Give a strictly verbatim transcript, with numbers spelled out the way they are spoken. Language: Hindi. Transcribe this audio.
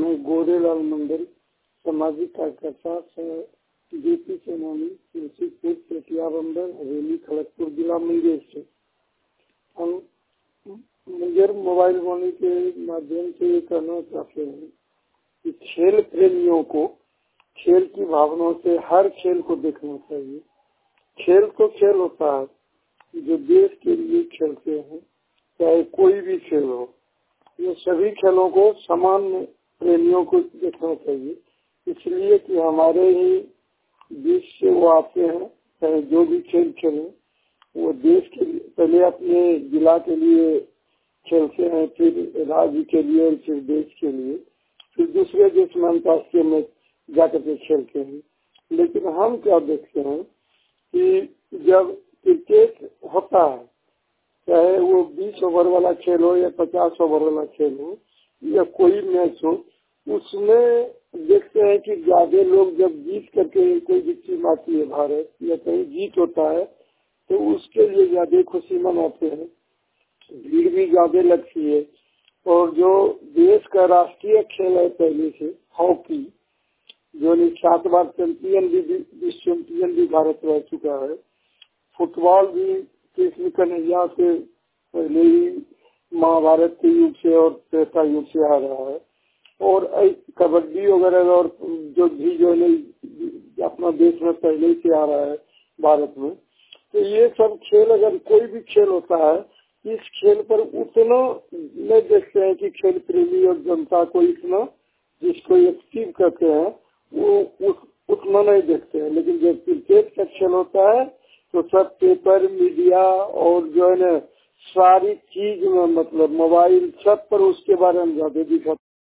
मैं गोरेलाल मंडल, सामाजिक कार्यकर्ता जेपी सेनानी, तुलसीपुर, चेटिया बंदर, हवेली, खड़गपुर जिला मुंगेर से। हम मुंगेर मोबाइल वाणी के माध्यम से ये कहना चाहते हैं कि खेल प्रेमियों को खेल की भावनाओं से हर खेल को देखना चाहिए। खेल तो खेल होता है जो देश के लिए खेलते हैं, चाहे कोई भी खेल हो। ये सभी खेलों को समान प्रेमियों को देखना चाहिए, इसलिए कि हमारे ही देश से वो आते हैं। चाहे जो भी खेल खेलें, वो देश के लिए पहले अपने जिला के लिए खेलते हैं, फिर राज्य के लिए और फिर देश के लिए, फिर दूसरे देश में अंतर्राष्ट्रीय में जाकर के खेलते हैं। लेकिन हम क्या देखते हैं कि जब क्रिकेट होता है, चाहे वो बीस ओवर वाला खेल हो या पचास ओवर वाला खेल हो या कोई मैच हो, उसमें देखते हैं कि ज्यादा लोग जब जीत करके कोई भी टीम आती है भारत या कहीं जीत होता है तो उसके लिए ज्यादा खुशी मनाते हैं, भीड़ भी ज्यादा लगती है। और जो देश का राष्ट्रीय खेल है पहले से हॉकी, जो सात बार चैंपियन भी विश्व चैंपियन भी भारत रह चुका है। फुटबॉल भी कृष्ण कन्हैया से पहले ही महाभारत के युग से और त्रेता युग से आ रहा है। और कबड्डी वगैरह और जो भी जो है अपना देश में पहले से आ रहा है भारत में। तो ये सब खेल, अगर कोई भी खेल होता है, इस खेल पर उतना नहीं देखते हैं कि खेल प्रेमी और जनता को इतना जिसको एक्टिव कहते हैं वो उस, उतना नहीं देखते हैं। लेकिन जब क्रिकेट का खेल होता है तो सब पेपर, मीडिया और जो है ना सारी चीज में, मतलब मोबाइल सब पर उसके बारे में ज्यादा दिखा